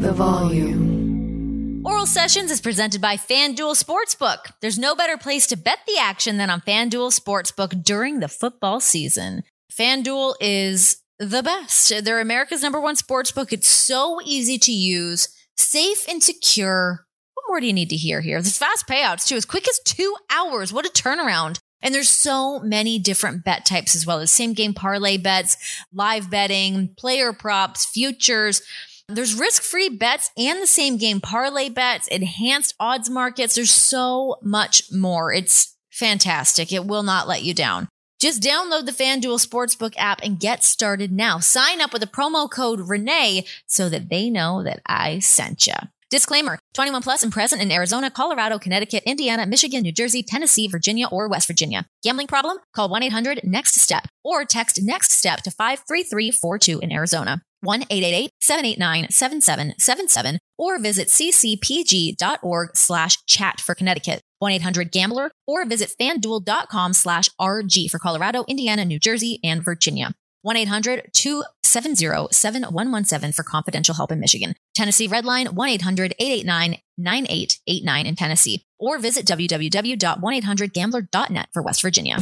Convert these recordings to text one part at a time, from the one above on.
the volume. Oral Sessions is presented by FanDuel Sportsbook. There's no better place to bet the action than on FanDuel Sportsbook during the football season. FanDuel is the best. They're America's #1 sportsbook. It's so easy to use, safe and secure. What more do you need to hear here? There's fast payouts too, as quick as 2 hours. What a turnaround. And there's so many different bet types as well as same game parlay bets, live betting, player props, futures. There's risk-free bets and the same game parlay bets, enhanced odds markets. There's so much more. It's fantastic. It will not let you down. Just download the FanDuel Sportsbook app and get started now. Sign up with the promo code Renee so that they know that I sent you. Disclaimer, 21 plus and present in Arizona, Colorado, Connecticut, Indiana, Michigan, New Jersey, Tennessee, Virginia, or West Virginia. Gambling problem? Call 1-800-NEXT-STEP or text NEXT-STEP to 53342 in Arizona. 1-888-789-7777 or visit ccpg.org/chat for Connecticut. 1-800-GAMBLER or visit fanduel.com/RG for Colorado, Indiana, New Jersey, and Virginia. 1-800-270-7117 for confidential help in Michigan. Tennessee Redline, 1-800-889-9889 in Tennessee. Or visit www.1800gambler.net for West Virginia.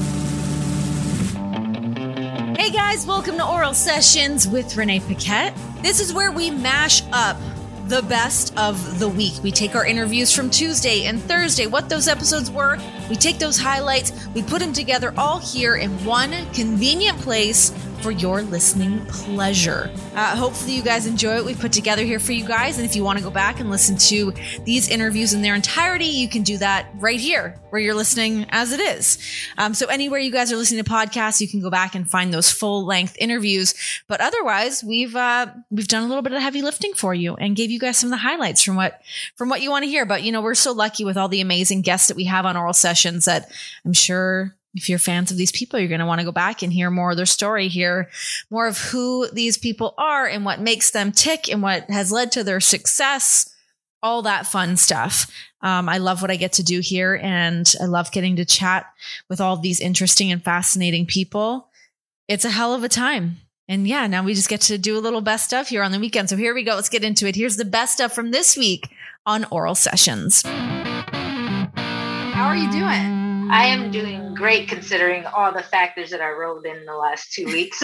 Hey guys, welcome to Oral Sessions with Renee Paquette. This is where we mash up the best of the week. We take our interviews from Tuesday and Thursday, what those episodes were. We take those highlights, we put them together all here in one convenient place for your listening pleasure. Hopefully you guys enjoy what we've put together here for you guys. And if you want to go back and listen to these interviews in their entirety, you can do that right here where you're listening as it is. So anywhere you guys are listening to podcasts, you can go back and find those full length interviews. But otherwise, we've done a little bit of heavy lifting for you and gave you guys some of the highlights from what you want to hear. But, you know, we're so lucky with all the amazing guests that we have on Oral Sessions that I'm sure if you're fans of these people, you're going to want to go back and hear more of their story, hear more of who these people are and what makes them tick and what has led to their success, all that fun stuff. I love what I get to do here, and I love getting to chat with all these interesting and fascinating people. It's a hell of a time. And yeah, now we just get to do a little best stuff here on the weekend. So here we go. Let's get into it. Here's the best stuff from this week on Oral Sessions. How are you doing? I am doing great considering all the factors that I rolled in the last 2 weeks.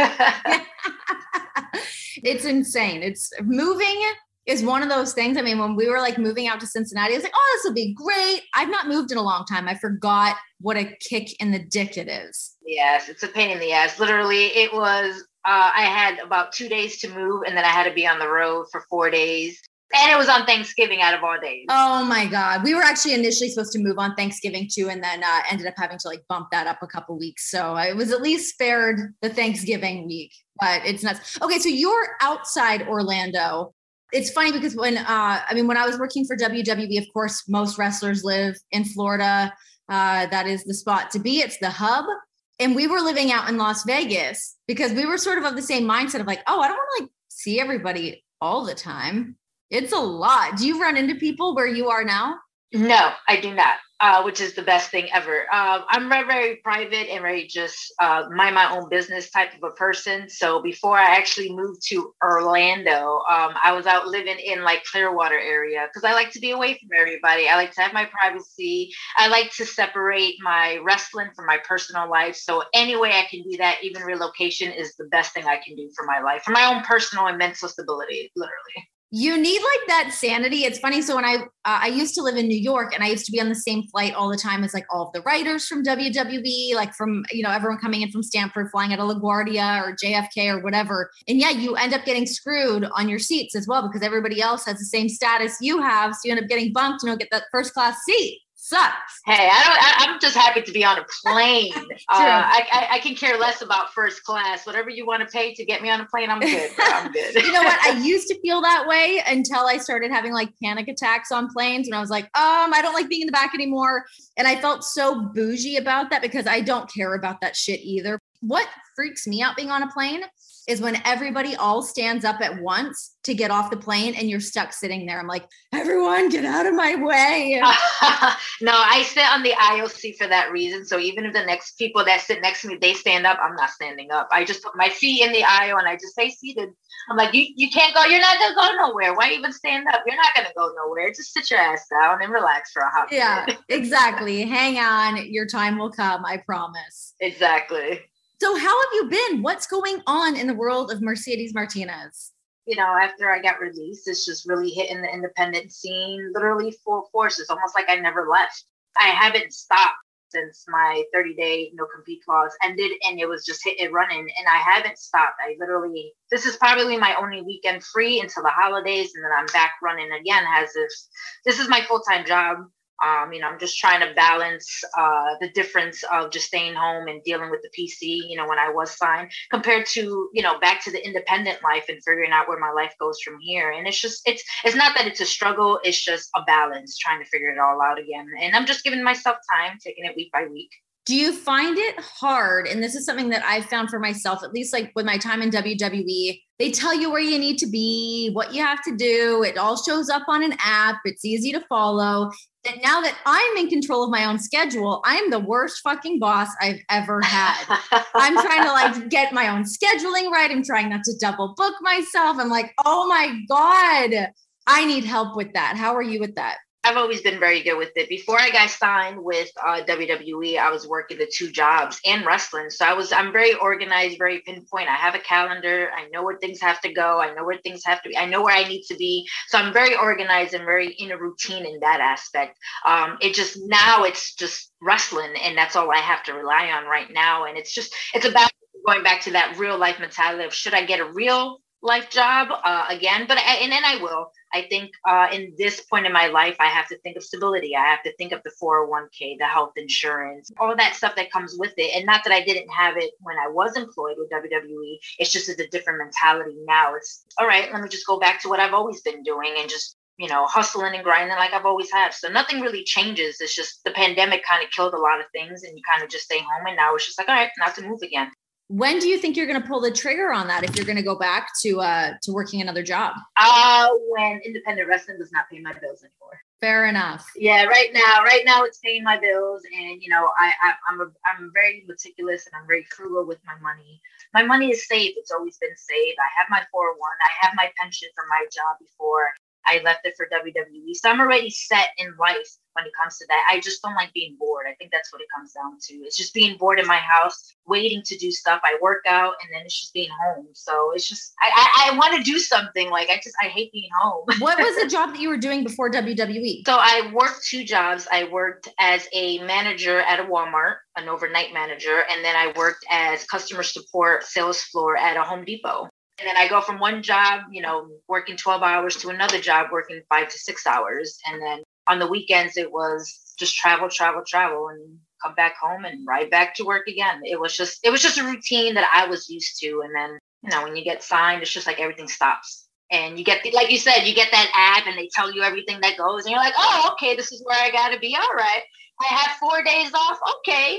It's insane. It's moving is one of those things. I mean, when we were like moving out to Cincinnati, I was like, oh, this will be great. I've not moved in a long time. I forgot what a kick in the dick it is. Yes, it's a pain in the ass. Literally, it was, I had about 2 days to move, and then I had to be on the road for 4 days. And it was on Thanksgiving out of all days. Oh my God. We were actually initially supposed to move on Thanksgiving too, and then ended up having to like bump that up a couple weeks. So I was at least spared the Thanksgiving week, but it's nuts. Okay. So you're outside Orlando. It's funny because when I was working for WWE, of course, most wrestlers live in Florida. That is the spot to be. It's the hub. And we were living out in Las Vegas because we were sort of the same mindset of like, oh, I don't want to like see everybody all the time. It's a lot. Do you run into people where you are now? No, I do not, which is the best thing ever. I'm very, very private and very just mind my own business type of a person. So before I actually moved to Orlando, I was out living in like Clearwater area because I like to be away from everybody. I like to have my privacy. I like to separate my wrestling from my personal life. So any way I can do that, even relocation is the best thing I can do for my life, for my own personal and mental stability, literally. You need like that sanity. It's funny. So when I used to live in New York, and I used to be on the same flight all the time as like all of the writers from WWE, like from, you know, everyone coming in from Stanford, flying out of LaGuardia or JFK or whatever. And yeah, you end up getting screwed on your seats as well because everybody else has the same status you have. So you end up getting bumped and don't get that first class seat. Sucks. Hey, I'm just happy to be on a plane. I can care less about first class. Whatever you want to pay to get me on a plane, I'm good. I'm good. You know what? I used to feel that way until I started having like panic attacks on planes. And I was like, I don't like being in the back anymore. And I felt so bougie about that because I don't care about that shit either. What freaks me out being on a plane is when everybody all stands up at once to get off the plane and you're stuck sitting there. I'm like, everyone get out of my way. No, I sit on the aisle seat for that reason. So even if the next people that sit next to me, they stand up, I'm not standing up. I just put my feet in the aisle and I just stay seated. I'm like, you can't go. You're not going to go nowhere. Why even stand up? You're not going to go nowhere. Just sit your ass down and relax for a hot minute. Yeah, exactly. Hang on. Your time will come. I promise. Exactly. So how have you been? What's going on in the world of Mercedes Martinez? You know, after I got released, it's just really hitting the independent scene, literally full force. It's almost like I never left. I haven't stopped since my 30-day no compete clause ended, and it was just hit and running, and I haven't stopped. This is probably my only weekend free until the holidays, and then I'm back running again as if this is my full-time job. You know, I'm just trying to balance the difference of just staying home and dealing with the PC, you know, when I was signed compared to, you know, back to the independent life and figuring out where my life goes from here. And it's just, it's not that it's a struggle. It's just a balance, trying to figure it all out again. And I'm just giving myself time, taking it week by week. Do you find it hard? And this is something that I've found for myself, at least like with my time in WWE, they tell you where you need to be, what you have to do. It all shows up on an app. It's easy to follow. And now that I'm in control of my own schedule, I'm the worst fucking boss I've ever had. I'm trying to like get my own scheduling right. I'm trying not to double book myself. I'm like, oh my God, I need help with that. How are you with that? I've always been very good with it. Before I got signed with WWE, I was working the 2 jobs and wrestling. So I'm very organized, very pinpoint. I have a calendar. I know where things have to go. I know where things have to be. I know where I need to be. So I'm very organized and very in a routine in that aspect. Now it's just wrestling, and that's all I have to rely on right now. And it's about going back to that real life mentality of, should I get a real life job again? But I will. I think in this point in my life, I have to think of stability. I have to think of the 401k, the health insurance, all that stuff that comes with it. And not that I didn't have it when I was employed with WWE. It's just a different mentality now. It's all right, let me just go back to what I've always been doing and just, you know, hustling and grinding like I've always had. So nothing really changes. It's just the pandemic kind of killed a lot of things, and you kind of just stay home. And now it's just like, all right, now to move again. When do you think you're going to pull the trigger on that if you're going to go back to working another job? When independent wrestling does not pay my bills anymore. Fair enough. Yeah, right now it's paying my bills, and you know, I'm very meticulous and I'm very frugal with my money. My money is safe. It's always been safe. I have my 401. I have my pension from my job before I left it for WWE. So I'm already set in life when it comes to that. I just don't like being bored. I think that's what it comes down to. It's just being bored in my house, waiting to do stuff. I work out, and then it's just being home. So it's just, I want to do something. Like, I hate being home. What was the job that you were doing before WWE? So I worked 2 jobs. I worked as a manager at a Walmart, an overnight manager. And then I worked as customer support sales floor at a Home Depot. And then I go from one job, you know, working 12 hours to another job, working 5 to 6 hours. And then on the weekends, it was just travel, and come back home and ride back to work again. It was just a routine that I was used to. And then, you know, when you get signed, it's just like everything stops. And you get, like you said, you get that app and they tell you everything that goes. And you're like, oh, okay, this is where I got to be. All right. I have 4 days off. Okay.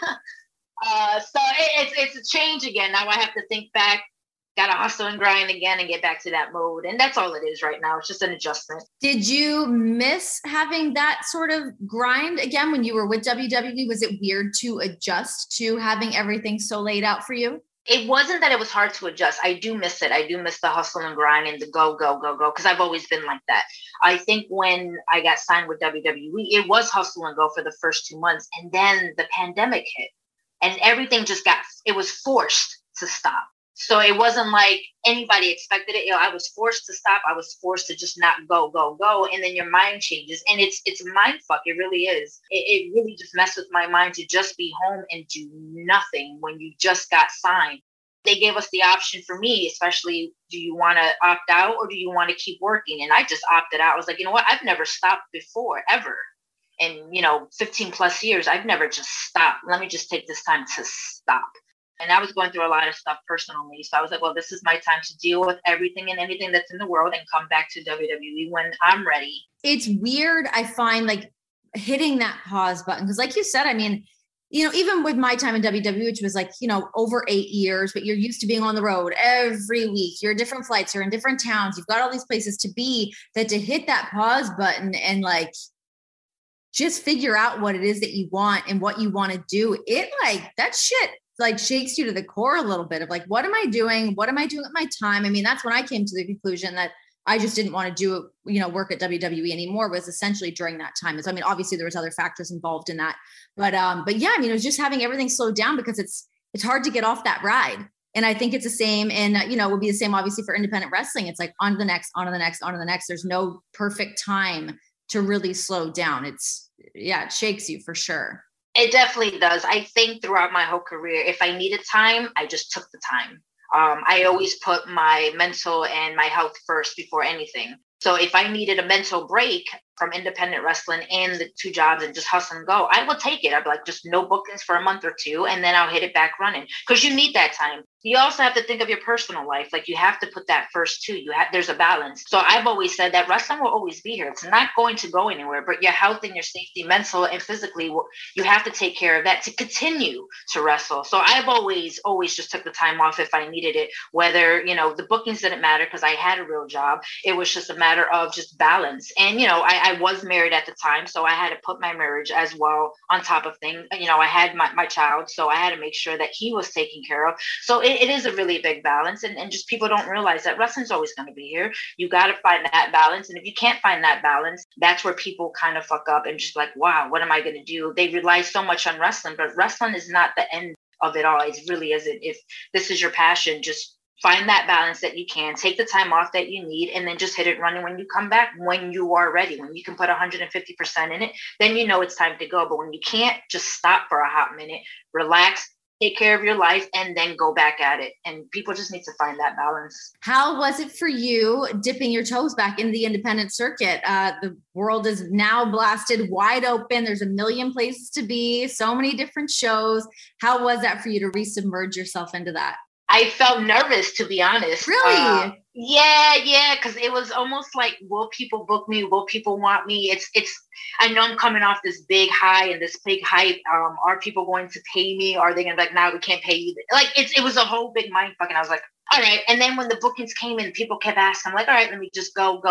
So it's a change again. Now I have to think back. Got to hustle and grind again and get back to that mode. And that's all it is right now. It's just an adjustment. Did you miss having that sort of grind again when you were with WWE? Was it weird to adjust to having everything so laid out for you? It wasn't that it was hard to adjust. I do miss it. I do miss the hustle and grind and the go, because I've always been like that. I think when I got signed with WWE, it was hustle and go for the first 2 months. And then the pandemic hit and everything it was forced to stop. So it wasn't like anybody expected it. You know, I was forced to stop. I was forced to just not go. And then your mind changes. And it's a mind fuck. It really is. It really just messed with my mind to just be home and do nothing when you just got signed. They gave us the option for me, especially, do you want to opt out or do you want to keep working? And I just opted out. I was like, you know what? I've never stopped before, ever. In, 15 plus years, I've never just stopped. Let me just take this time to stop. And I was going through a lot of stuff personally. So I was like, well, this is my time to deal with everything and anything that's in the world and come back to WWE when I'm ready. It's weird. I find like hitting that pause button. Because like you said, I mean, even with my time in WWE, which was like, over 8 years, but you're used to being on the road every week. You're at different flights, you're in different towns, you've got all these places to be, that to hit that pause button and like just figure out what it is that you want and what you want to do. It like that shit like shakes you to the core a little bit of like, what am I doing? What am I doing with my time? I mean, that's when I came to the conclusion that I just didn't want to do, work at WWE anymore, was essentially during that time. So, I mean, obviously there was other factors involved in that, but yeah, I mean, it was just having everything slowed down because it's hard to get off that ride. And I think it's the same. And, it would be the same, obviously, for independent wrestling. It's like on to the next, on to the next, on to the next. There's no perfect time to really slow down. It shakes you for sure. It definitely does. I think throughout my whole career, if I needed time, I just took the time. I always put my mental and my health first before anything. So if I needed a mental break from independent wrestling and the 2 jobs and just hustle and go, I will take it. I'd be like, just no bookings for a month or 2, and then I'll hit it back running, because you need that time. You also have to think of your personal life. Like, you have to put that first too. There's a balance. So I've always said that wrestling will always be here. It's not going to go anywhere, but your health and your safety, mental and physically, you have to take care of that to continue to wrestle. So I've always just took the time off if I needed it, whether, the bookings didn't matter because I had a real job. It was just a matter of just balance. And, I was married at the time, so I had to put my marriage as well on top of things. I had my child, so I had to make sure that he was taken care of. So it is a really big balance, and just people don't realize that wrestling's always going to be here. You got to find that balance. And if you can't find that balance, that's where people kind of fuck up and just like, wow, what am I going to do? They rely so much on wrestling, but wrestling is not the end of it all. It really isn't. If this is your passion, just find that balance that you can, take the time off that you need, and then just hit it running when you come back, when you are ready. When you can put 150% in it, then it's time to go. But when you can't, just stop for a hot minute, relax, take care of your life, and then go back at it. And people just need to find that balance. How was it for you dipping your toes back into the independent circuit? The world is now blasted wide open. There's a million places to be, so many different shows. How was that for you to resubmerge yourself into that? I felt nervous, to be honest. Really? Yeah. Because it was almost like, will people book me? Will people want me? I know I'm coming off this big high and this big hype. Are people going to pay me? Are they going to be like, no, we can't pay you? Like, it was a whole big mind fuck. And I was like, all right. And then when the bookings came in, people kept asking, I'm like, all right, let me just go.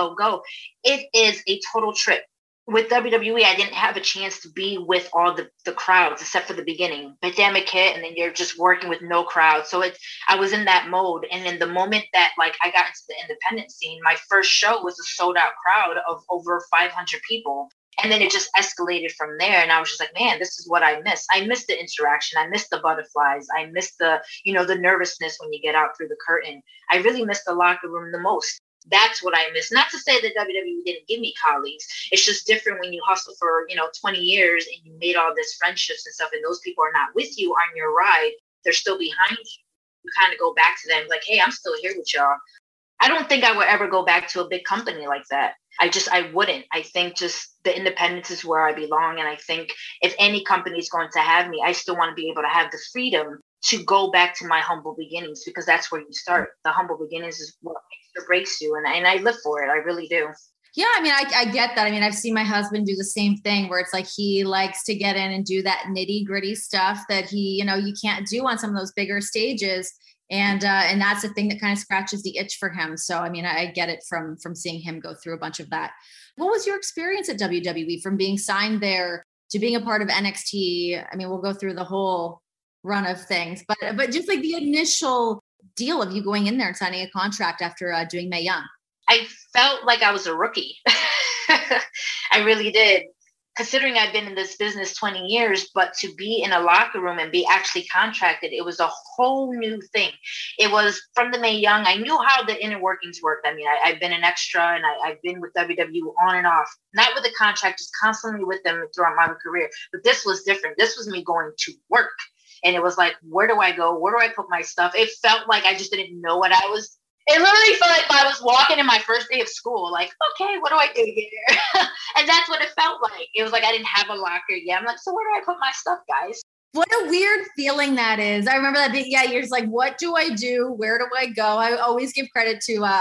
It is a total trip. With WWE, I didn't have a chance to be with all the crowds except for the beginning. Pandemic hit, and then you're just working with no crowd. So I was in that mode. And then the moment that like I got into the independent scene, my first show was a sold out crowd of over 500 people. And then it just escalated from there. And I was just like, man, this is what I miss. I miss the interaction. I miss the butterflies. I miss the nervousness when you get out through the curtain. I really miss the locker room the most. That's what I miss. Not to say that WWE didn't give me colleagues. It's just different when you hustle for, 20 years and you made all this friendships and stuff, and those people are not with you on your ride. They're still behind you. You kind of go back to them like, hey, I'm still here with y'all. I don't think I would ever go back to a big company like that. I wouldn't. I think just the independence is where I belong. And I think if any company is going to have me, I still want to be able to have the freedom to go back to my humble beginnings, because that's where you start. The humble beginnings is what makes or breaks you. And I live for it. I really do. Yeah, I mean, I get that. I mean, I've seen my husband do the same thing where it's like he likes to get in and do that nitty gritty stuff that he, you can't do on some of those bigger stages. And that's the thing that kind of scratches the itch for him. So, I mean, I get it from seeing him go through a bunch of that. What was your experience at WWE, from being signed there to being a part of NXT? I mean, we'll go through the whole run of things, but just like the initial deal of you going in there and signing a contract after doing Mae Young. I felt like I was a rookie. I really did. Considering I've been in this business 20 years, but to be in a locker room and be actually contracted, it was a whole new thing. It was from the Mae Young. I knew how the inner workings worked. I mean, I've been an extra and I've been with WWE on and off, not with a contract, just constantly with them throughout my career. But this was different. This was me going to work. And it was like, where do I go? Where do I put my stuff? It felt like I just didn't know what I was. It literally felt like I was walking in my first day of school. Like, okay, what do I do here? And that's what it felt like. It was like I didn't have a locker yet. I'm like, so where do I put my stuff, guys? What a weird feeling that is. I remember that being, you're just like, what do I do? Where do I go? I always give credit to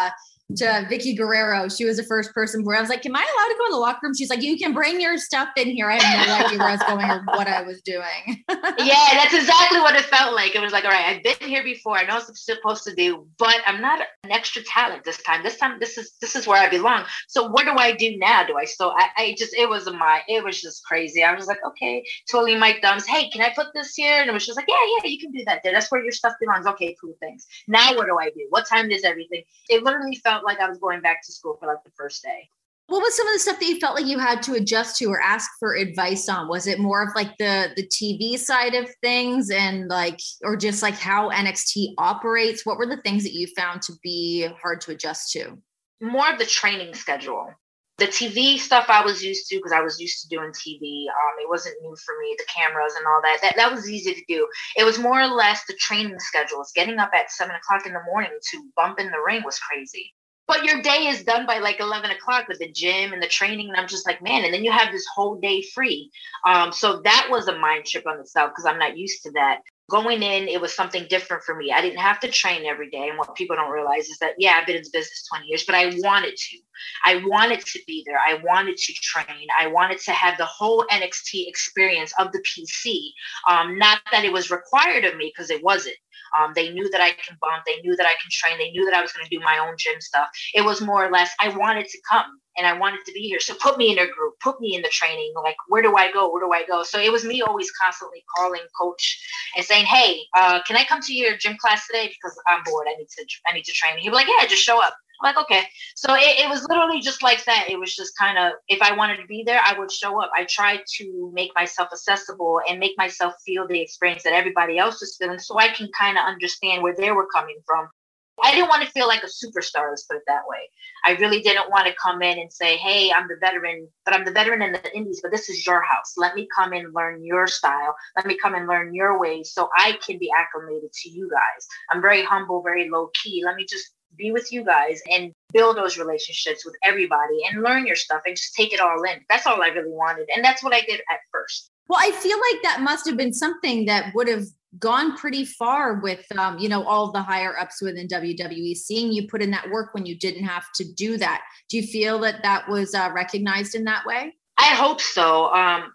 to Vicky Guerrero. She was the first person where I was like, am I allowed to go in the locker room? She's like, you can bring your stuff in here. I have no idea where I was going or what I was doing. Yeah, that's exactly what it felt like. It was like, all right, I've been here before. I know what I'm supposed to do, but I'm not an extra talent this time. This is where I belong. So what do I do now? Do I still, it was just crazy. I was like, okay, totally my thumbs. Hey, can I put this here? And it was just like, yeah, you can do that there. That's where your stuff belongs. Okay, cool, thanks. Now what do I do? What time is everything? It literally felt like I was going back to school for like the first day. What was some of the stuff that you felt like you had to adjust to or ask for advice on? Was it more of like the TV side of things and like, or just like how NXT operates? What were the things that you found to be hard to adjust to? More of the training schedule. The TV stuff I was used to because I was used to doing TV. It wasn't new for me, the cameras and all that. That was easy to do. It was more or less the training schedules. Getting up at 7 o'clock in the morning to bump in the ring was crazy. But your day is done by like 11 o'clock with the gym and the training. And I'm just like, man, and then you have this whole day free. So that was a mind trip on itself because I'm not used to that. Going in, it was something different for me. I didn't have to train every day. And what people don't realize is that, yeah, I've been in this business 20 years, but I wanted to. I wanted to be there. I wanted to train. I wanted to have the whole NXT experience of the PC. Not that it was required of me because it wasn't. They knew that I can bump. They knew that I can train. They knew that I was going to do my own gym stuff. It was more or less, I wanted to come and I wanted to be here. So put me in a group, put me in the training. Like, where do I go? Where do I go? So it was me always constantly calling coach and saying, hey, can I come to your gym class today? Because I'm bored. I need to train. He'd be like, yeah, just show up. I'm like, okay. So it was literally just like that. It was just kind of, if I wanted to be there, I would show up. I tried to make myself accessible and make myself feel the experience that everybody else was feeling so I can kind of understand where they were coming from. I didn't want to feel like a superstar, let's put it that way. I really didn't want to come in and say, hey, I'm the veteran, but I'm the veteran in the indies, but this is your house. Let me come and learn your style. Let me come and learn your ways so I can be acclimated to you guys. I'm very humble, very low key. Let me just be with you guys and build those relationships with everybody and learn your stuff and just take it all in. That's all I really wanted. And that's what I did at first. Well, I feel like that must have been something that would have gone pretty far with, all the higher ups within WWE, seeing you put in that work when you didn't have to do that. Do you feel that that was recognized in that way? I hope so.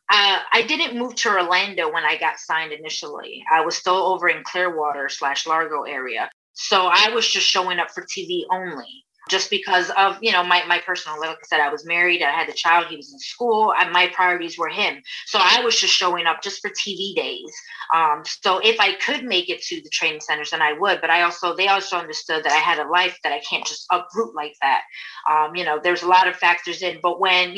I didn't move to Orlando when I got signed initially. I was still over in Clearwater/Largo area. So I was just showing up for TV only. Just because of, my personal, like I said, I was married, I had a child, he was in school, and my priorities were him. So I was just showing up just for TV days. So if I could make it to the training centers, then I would. But they also understood that I had a life that I can't just uproot like that. There's a lot of factors in. But when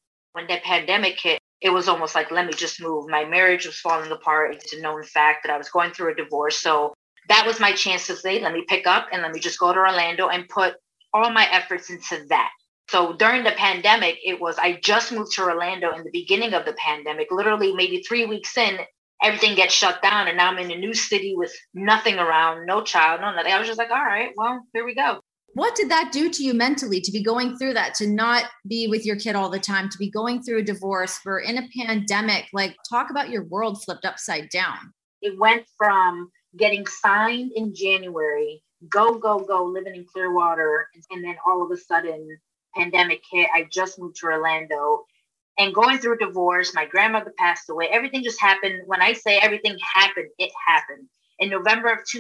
the pandemic hit, it was almost like, let me just move. My marriage was falling apart. It's a known fact that I was going through a divorce. So that was my chance to say, let me pick up and let me just go to Orlando and put all my efforts into that. So during the pandemic, I just moved to Orlando in the beginning of the pandemic, literally maybe 3 weeks in, everything gets shut down. And now I'm in a new city with nothing around, no child, no nothing. I was just like, all right, well, here we go. What did that do to you mentally, to be going through that, to not be with your kid all the time, to be going through a divorce, for in a pandemic? Like, talk about your world flipped upside down. It went from getting signed in January, go, living in Clearwater. And then all of a sudden, pandemic hit. I just moved to Orlando and going through a divorce. My grandmother passed away. Everything just happened. When I say everything happened, it happened. In November of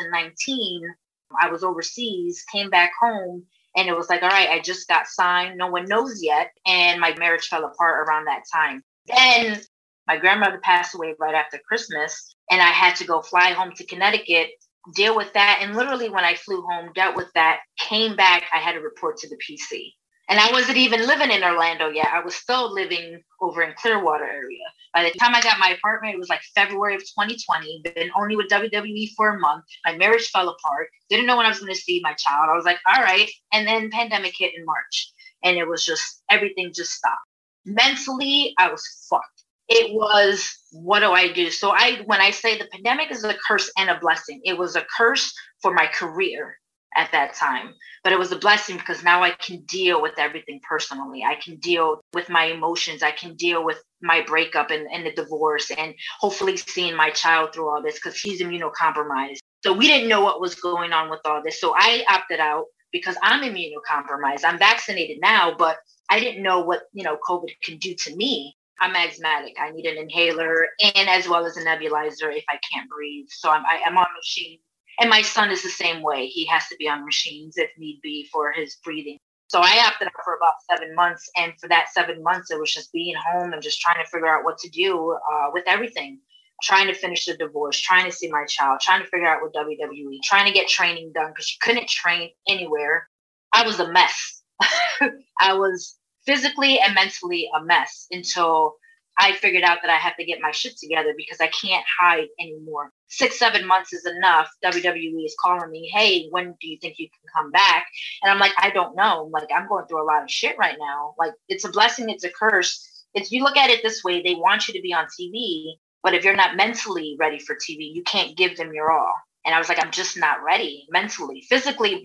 2019, I was overseas, came back home, and it was like, all right, I just got signed. No one knows yet. And my marriage fell apart around that time. Then my grandmother passed away right after Christmas, and I had to go fly home to Connecticut, deal with that. And literally when I flew home, dealt with that, came back, I had to report to the PC. And I wasn't even living in Orlando yet. I was still living over in Clearwater area. By the time I got my apartment, it was like February of 2020. Been only with WWE for a month. My marriage fell apart. Didn't know when I was going to see my child. I was like, all right. And then pandemic hit in March. And it was just, everything just stopped. Mentally, I was fucked. It was, what do I do? So when I say the pandemic is a curse and a blessing, it was a curse for my career at that time, but it was a blessing because now I can deal with everything personally. I can deal with my emotions. I can deal with my breakup and the divorce, and hopefully seeing my child through all this because he's immunocompromised. So we didn't know what was going on with all this. So I opted out. because I'm immunocompromised. I'm vaccinated now, but I didn't know what, COVID can do to me. I'm asthmatic. I need an inhaler and as well as a nebulizer if I can't breathe. So I'm on machine. And my son is the same way. He has to be on machines if need be for his breathing. So I opted out for about 7 months. And for that 7 months, it was just being home and just trying to figure out what to do with everything. Trying to finish the divorce, trying to see my child, trying to figure out with WWE, trying to get training done because you couldn't train anywhere. I was a mess. I was physically and mentally a mess until I figured out that I have to get my shit together because I can't hide anymore. 6-7 months is enough. WWE is calling me, hey, when do you think you can come back? And I'm like, I don't know. Like, I'm going through a lot of shit right now. Like, it's a blessing, it's a curse. If you look at it this way, they want you to be on TV, but if you're not mentally ready for TV, you can't give them your all. And I was like, I'm just not ready mentally. Physically,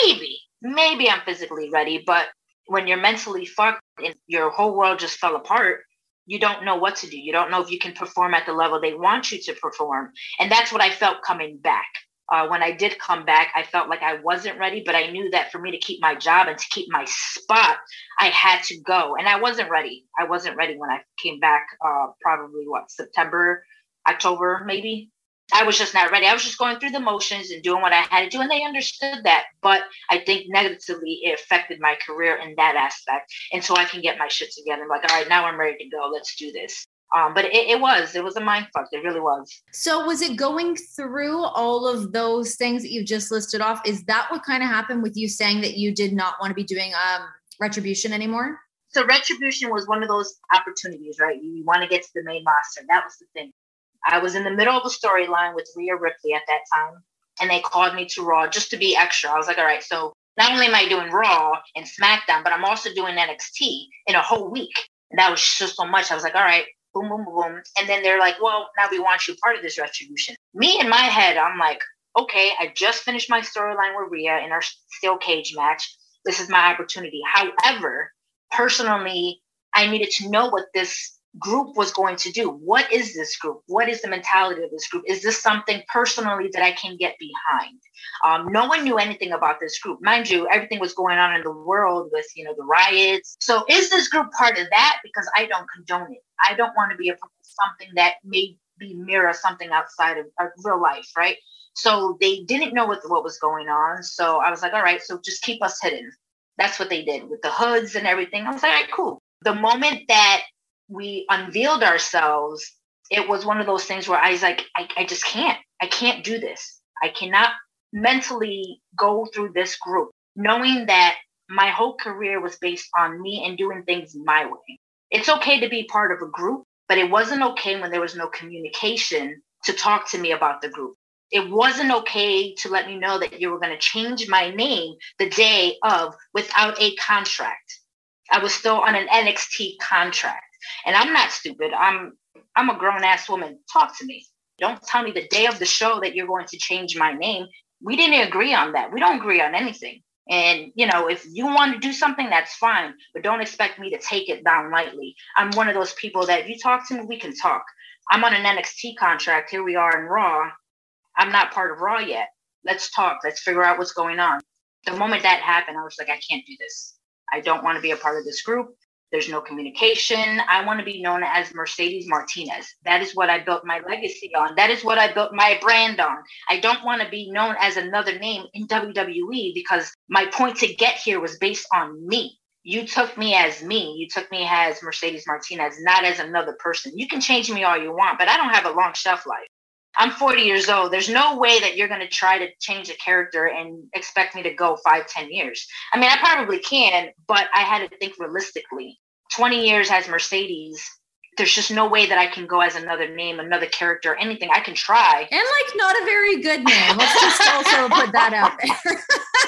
maybe I'm physically ready, but when you're mentally fucked and your whole world just fell apart, you don't know what to do. You don't know if you can perform at the level they want you to perform. And that's what I felt coming back. When I did come back, I felt like I wasn't ready, but I knew that for me to keep my job and to keep my spot, I had to go. And I wasn't ready. I wasn't ready when I came back, probably September, October, maybe. I was just not ready. I was just going through the motions and doing what I had to do. And they understood that. But I think negatively, it affected my career in that aspect. And so I can get my shit together. I'm like, all right, now I'm ready to go. Let's do this. But it was a mind fuck. It really was. So was it going through all of those things that you just listed off? Is that what kind of happened with you saying that you did not want to be doing Retribution anymore? So Retribution was one of those opportunities, right? You want to get to the main roster. That was the thing. I was in the middle of a storyline with Rhea Ripley at that time, and they called me to Raw just to be extra. I was like, all right, so not only am I doing Raw and SmackDown, but I'm also doing NXT in a whole week. And that was just so much. I was like, all right, boom, boom, boom. And then they're like, well, now we want you part of this Retribution. Me in my head, I'm like, okay, I just finished my storyline with Rhea in our steel cage match. This is my opportunity. However, personally, I needed to know what this group was going to do. What is this group? What is the mentality of this group? Is this something personally that I can get behind? No one knew anything about this group. Mind you, everything was going on in the world with, the riots. So is this group part of that? Because I don't condone it. I don't want to be a part of something that may be mirror something outside of real life, right? So they didn't know what was going on. So I was like, all right, so just keep us hidden. That's what they did with the hoods and everything. I was like, all right, cool. The moment that we unveiled ourselves, it was one of those things where I was like, I just can't. I can't do this. I cannot mentally go through this group, knowing that my whole career was based on me and doing things my way. It's okay to be part of a group, but it wasn't okay when there was no communication to talk to me about the group. It wasn't okay to let me know that you were going to change my name the day of without a contract. I was still on an NXT contract. And I'm not stupid. I'm a grown-ass woman. Talk to me. Don't tell me the day of the show that you're going to change my name. We didn't agree on that. We don't agree on anything. And, if you want to do something, that's fine. But don't expect me to take it down lightly. I'm one of those people that if you talk to me, we can talk. I'm on an NXT contract. Here we are in Raw. I'm not part of Raw yet. Let's talk. Let's figure out what's going on. The moment that happened, I was like, I can't do this. I don't want to be a part of this group. There's no communication. I want to be known as Mercedes Martinez. That is what I built my legacy on. That is what I built my brand on. I don't want to be known as another name in WWE because my point to get here was based on me. You took me as me. You took me as Mercedes Martinez, not as another person. You can change me all you want, but I don't have a long shelf life. I'm 40 years old. There's no way that you're going to try to change a character and expect me to go 5-10 years. I mean, I probably can, but I had to think realistically. 20 years as Mercedes, there's just no way that I can go as another name, another character, anything. I can try. And not a very good name. Let's just also put that out there.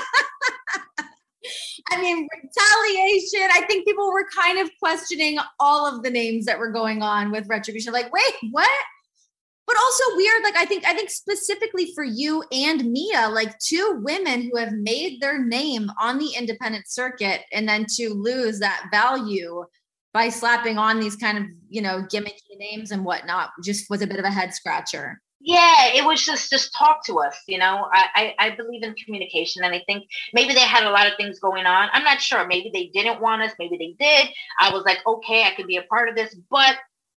I mean, retaliation. I think people were kind of questioning all of the names that were going on with Retribution. Like, wait, what? But also weird, I think specifically for you and Mia, two women who have made their name on the independent circuit, and then to lose that value by slapping on these kind of, gimmicky names and whatnot, just was a bit of a head scratcher. Yeah, it was just talk to us, you know. I believe in communication, and I think maybe they had a lot of things going on. I'm not sure. Maybe they didn't want us, maybe they did. I was like, okay, I could be a part of this, but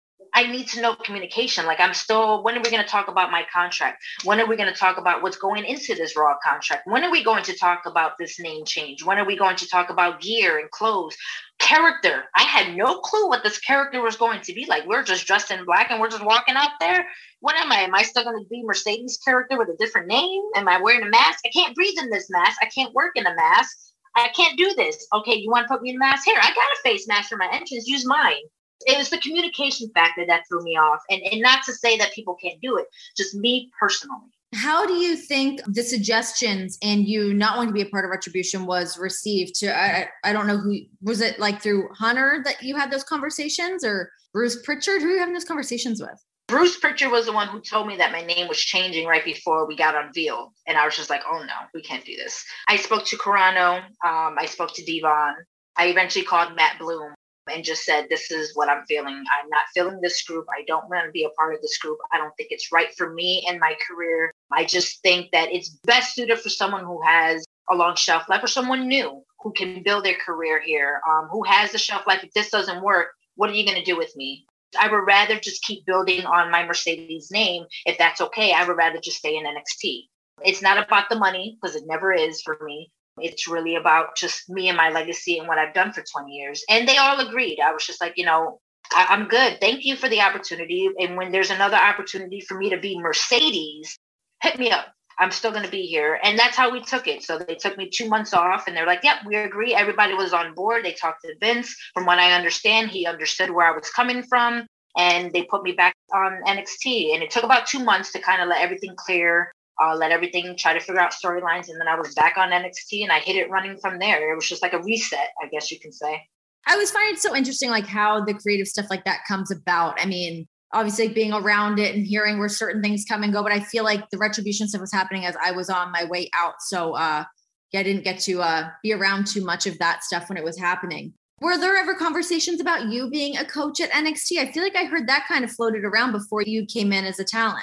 I need to know communication. Like, I'm still, when are we going to talk about my contract? When are we going to talk about what's going into this Raw contract? When are we going to talk about this name change? When are we going to talk about gear and clothes? Character. I had no clue what this character was going to be like. We're just dressed in black and we're just walking out there. What am I? Am I still going to be Mercedes character with a different name? Am I wearing a mask? I can't breathe in this mask. I can't work in a mask. I can't do this. Okay, you want to put me in a mask? Here, I got a face mask for my entrance. Use mine. It was the communication factor that threw me off. And not to say that people can't do it, just me personally. How do you think the suggestions and you not wanting to be a part of Retribution was received? I don't know who, was it like through Hunter that you had those conversations, or Bruce Pritchard? Who are you having those conversations with? Bruce Pritchard was the one who told me that my name was changing right before we got unveiled. And I was just like, oh no, we can't do this. I spoke to Carano. I spoke to Devon. I eventually called Matt Bloom and just said, this is what I'm feeling. I'm not feeling this group. I don't want to be a part of this group. I don't think it's right for me and my career. I just think that it's best suited for someone who has a long shelf life, or someone new who can build their career here, who has the shelf life. If this doesn't work, what are you going to do with me? I would rather just keep building on my Mercedes name. If that's okay, I would rather just stay in NXT. It's not about the money, because it never is for me. It's really about just me and my legacy and what I've done for 20 years. And they all agreed. I was just like, you know, I'm good. Thank you for the opportunity. And when there's another opportunity for me to be Mercedes, hit me up. I'm still going to be here. And that's how we took it. So they took me 2 months off and they're like, yep, we agree. Everybody was on board. They talked to Vince. From what I understand, he understood where I was coming from. And they put me back on NXT. And it took about 2 months to kind of let everything clear. Let everything, try to figure out storylines. And then I was back on NXT and I hit it running from there. It was just like a reset, I guess you can say. I was finding it so interesting, like how the creative stuff like that comes about. I mean, obviously being around it and hearing where certain things come and go, but I feel like the Retribution stuff was happening as I was on my way out. So yeah, I didn't get to be around too much of that stuff when it was happening. Were there ever conversations about you being a coach at NXT? I feel like I heard that kind of floated around before you came in as a talent.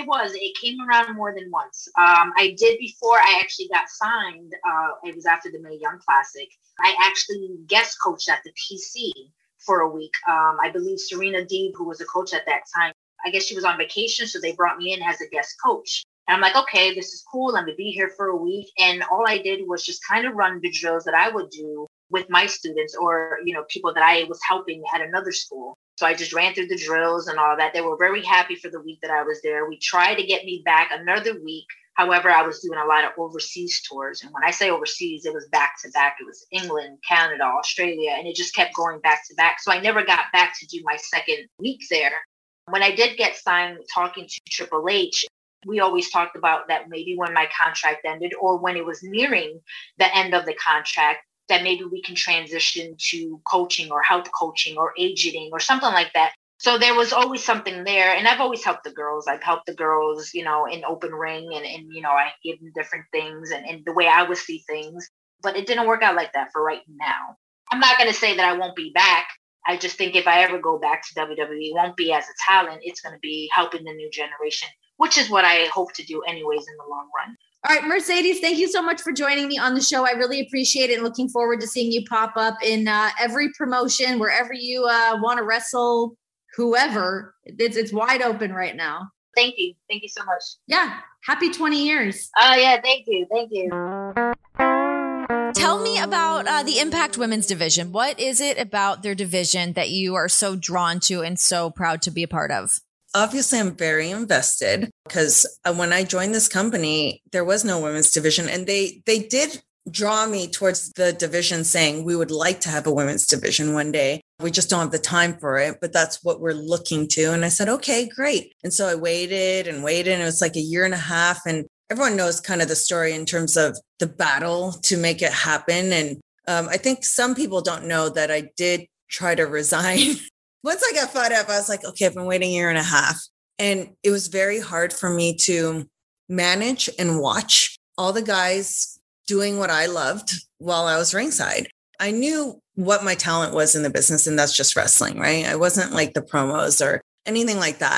It came around more than once. I did before I actually got signed. It was after the Mae Young Classic. I actually guest coached at the PC for a week. I believe Serena Deeb, who was a coach at that time, I guess she was on vacation, so they brought me in as a guest coach. And I'm like, okay, this is cool. I'm going to be here for a week. And all I did was just kind of run the drills that I would do with my students, or, you know, people that I was helping at another school. So I just ran through the drills and all that. They were very happy for the week that I was there. We tried to get me back another week. However, I was doing a lot of overseas tours. And when I say overseas, it was back to back. It was England, Canada, Australia, and it just kept going back to back. So I never got back to do my second week there. When I did get signed, talking to Triple H, we always talked about that maybe when my contract ended, or when it was nearing the end of the contract, that maybe we can transition to coaching or health coaching or agenting or something like that. So there was always something there. And I've always helped the girls. I've helped the girls, you know, in open ring and you know, I give them different things and the way I would see things. But it didn't work out like that for right now. I'm not going to say that I won't be back. I just think if I ever go back to WWE, it won't be as a talent. It's going to be helping the new generation, which is what I hope to do anyways in the long run. All right, Mercedes, thank you so much for joining me on the show. I really appreciate it and looking forward to seeing you pop up in every promotion, wherever you want to wrestle, whoever. It's wide open right now. Thank you. Thank you so much. Yeah. Happy 20 years. Oh, yeah. Thank you. Thank you. Tell me about the Impact Women's Division. What is it about their division that you are so drawn to and so proud to be a part of? Obviously, I'm very invested because when I joined this company, there was no women's division. And they did draw me towards the division saying, we would like to have a women's division one day. We just don't have the time for it, but that's what we're looking to. And I said, okay, great. And so I waited and waited. And it was like a year and a half. And everyone knows kind of the story in terms of the battle to make it happen. And I think some people don't know that I did try to resign. Once I got fed up, I was like, okay, I've been waiting a year and a half. And it was very hard for me to manage and watch all the guys doing what I loved while I was ringside. I knew what my talent was in the business, and that's just wrestling, right? I wasn't like the promos or anything like that.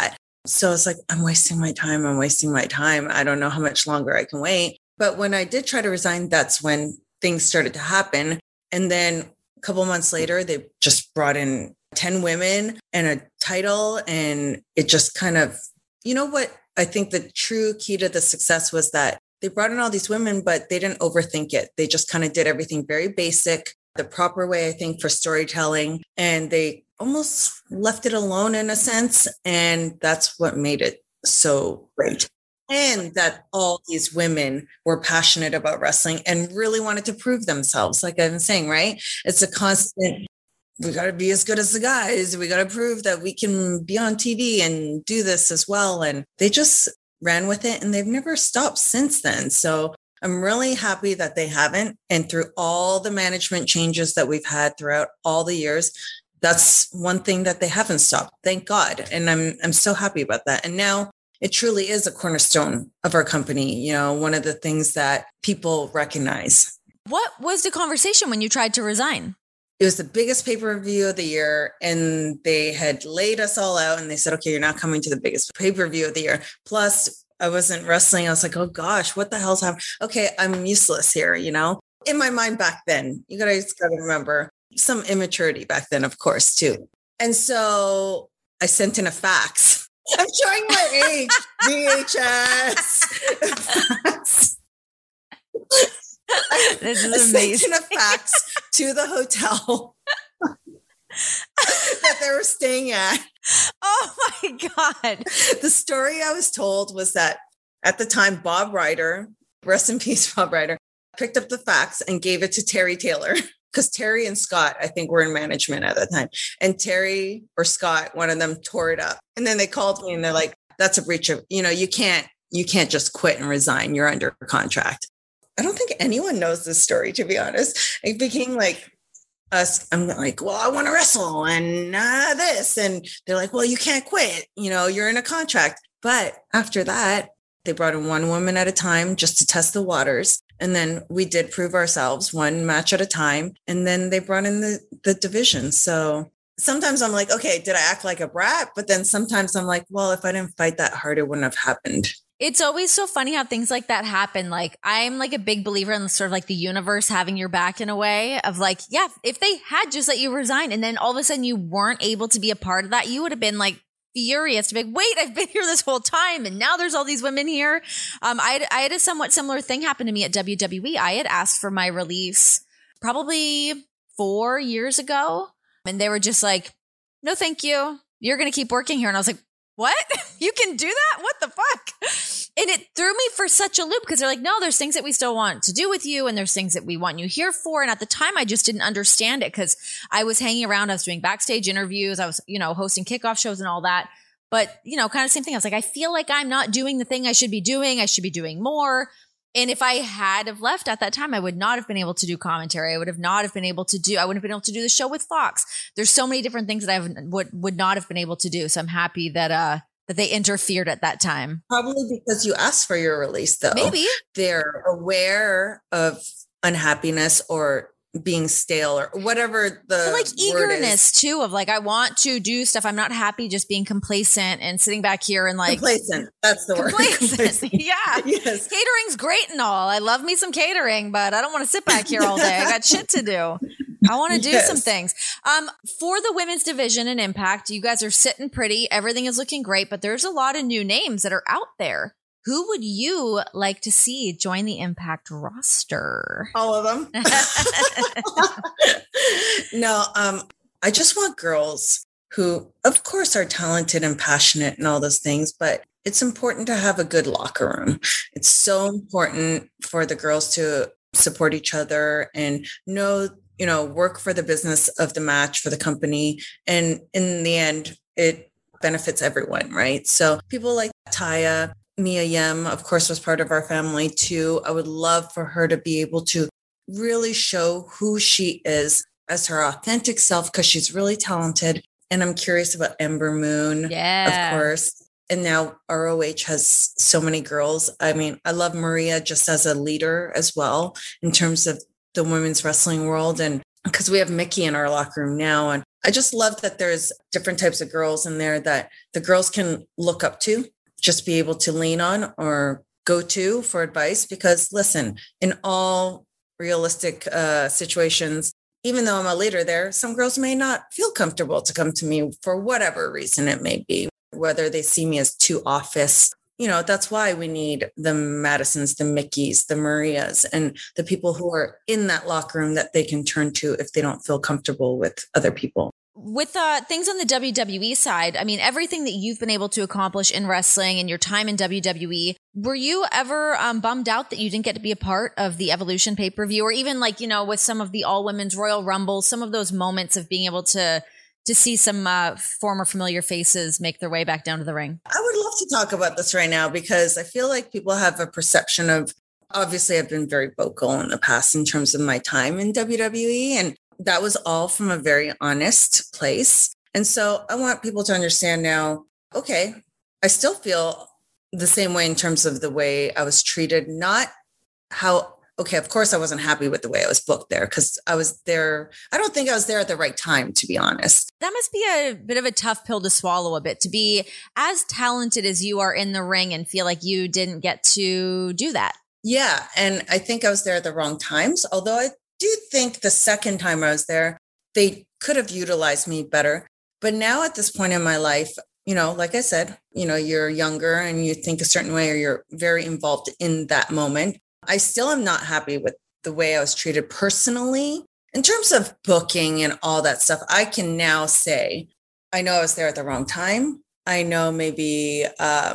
So it's like, I'm wasting my time. I'm wasting my time. I don't know how much longer I can wait. But when I did try to resign, that's when things started to happen. And then a couple months later, they just brought in 10 women and a title. And it just kind of, you know what? I think the true key to the success was that they brought in all these women, but they didn't overthink it. They just kind of did everything very basic, the proper way, I think, for storytelling. And they almost left it alone in a sense. And that's what made it so great. And that all these women were passionate about wrestling and really wanted to prove themselves. Like I've been saying, right? It's a constant, we got to be as good as the guys. We got to prove that we can be on TV and do this as well. And they just ran with it and they've never stopped since then. So I'm really happy that they haven't. And through all the management changes that we've had throughout all the years, that's one thing that they haven't stopped. Thank God. And I'm so happy about that. And now it truly is a cornerstone of our company. You know, one of the things that people recognize. What was the conversation when you tried to resign? It was the biggest pay-per-view of the year. And they had laid us all out and they said, okay, you're not coming to the biggest pay-per-view of the year. Plus I wasn't wrestling. I was like, oh gosh, what the hell's happening? Okay, I'm useless here, you know, in my mind back then. You guys got to remember some immaturity back then, of course, too. And so I sent in a fax. I'm showing my age. VHS. This is amazing. I sent in a fax to the hotel that they were staying at. Oh my God. The story I was told was that at the time, Bob Ryder, rest in peace, Bob Ryder, picked up the fax and gave it to Terry Taylor. Because Terry and Scott, I think, were in management at that time. And Terry or Scott, one of them tore it up. And then they called me and they're like, that's a breach of, you know, you can't just quit and resign. You're under contract. I don't think anyone knows this story, to be honest. It became like us. I'm like, well, I want to wrestle and this. And they're like, well, you can't quit. You know, you're in a contract. But after that, they brought in one woman at a time just to test the waters. And then we did prove ourselves one match at a time. And then they brought in the division. So sometimes I'm like, okay, did I act like a brat? But then sometimes I'm like, well, if I didn't fight that hard, it wouldn't have happened. It's always so funny how things like that happen. Like I'm like a big believer in sort of like the universe having your back in a way of like, yeah, if they had just let you resign and then all of a sudden you weren't able to be a part of that, you would have been like furious to be like, wait, I've been here this whole time and now there's all these women here. I had a somewhat similar thing happen to me at WWE. I had asked for my release probably 4 years ago and they were just like, no, thank you. You're going to keep working here. And I was like, what? You can do that? What the fuck? And it threw me for such a loop because they're like, no, there's things that we still want to do with you. And there's things that we want you here for. And at the time, I just didn't understand it because I was hanging around. I was doing backstage interviews. I was, you know, hosting kickoff shows and all that. But, you know, kind of same thing. I was like, I feel like I'm not doing the thing I should be doing. I should be doing more. And if I had have left at that time, I would not have been able to do commentary. I wouldn't have been able to do the show with Fox. There's so many different things that I would not have been able to do. So I'm happy that they interfered at that time. Probably because you asked for your release, though. Maybe. They're aware of unhappiness or being stale or whatever the like eagerness too of like, I want to do stuff. I'm not happy just being complacent and sitting back here and like complacent. That's the word. Complacent. Yeah. Yes. Catering's great and all. I love me some catering, but I don't want to sit back here all day. I got shit to do. I want to do some things. For the women's division and Impact, you guys are sitting pretty. Everything is looking great, but there's a lot of new names that are out there. Who would you like to see join the Impact roster? All of them. No, I just want girls who, of course, are talented and passionate and all those things, but it's important to have a good locker room. It's so important for the girls to support each other and know, you know, work for the business of the match, for the company. And in the end, it benefits everyone, right? So people like Taya, Mia Yim, of course, was part of our family too. I would love for her to be able to really show who she is as her authentic self because she's really talented. And I'm curious about Ember Moon, of course. And now ROH has so many girls. I mean, I love Maria just as a leader as well in terms of the women's wrestling world. And because we have Mickey in our locker room now. And I just love that there's different types of girls in there that the girls can look up to, just be able to lean on or go to for advice. Because listen, in all realistic situations, even though I'm a leader there, some girls may not feel comfortable to come to me for whatever reason it may be, whether they see me as too office. That's why we need the Madisons, the Mickeys, the Marias, and the people who are in that locker room that they can turn to if they don't feel comfortable with other people. With things on the WWE side, I mean, everything that you've been able to accomplish in wrestling and your time in WWE, were you ever bummed out that you didn't get to be a part of the Evolution pay-per-view, or even with some of the all-women's Royal Rumbles, some of those moments of being able to see some former familiar faces make their way back down to the ring? I would love to talk about this right now because I feel like people have a perception of, obviously I've been very vocal in the past in terms of my time in WWE, and that was all from a very honest place. And so I want people to understand now, okay, I still feel the same way in terms of the way I was treated, not how, okay, of course I wasn't happy with the way I was booked there because I was there. I don't think I was there at the right time, to be honest. That must be a bit of a tough pill to swallow a bit, to be as talented as you are in the ring and feel like you didn't get to do that. Yeah. And I think I was there at the wrong times. Although I do think the second time I was there, they could have utilized me better. But now at this point in my life, like I said, you're younger and you think a certain way or you're very involved in that moment. I still am not happy with the way I was treated personally. In terms of booking and all that stuff, I can now say, I know I was there at the wrong time. I know maybe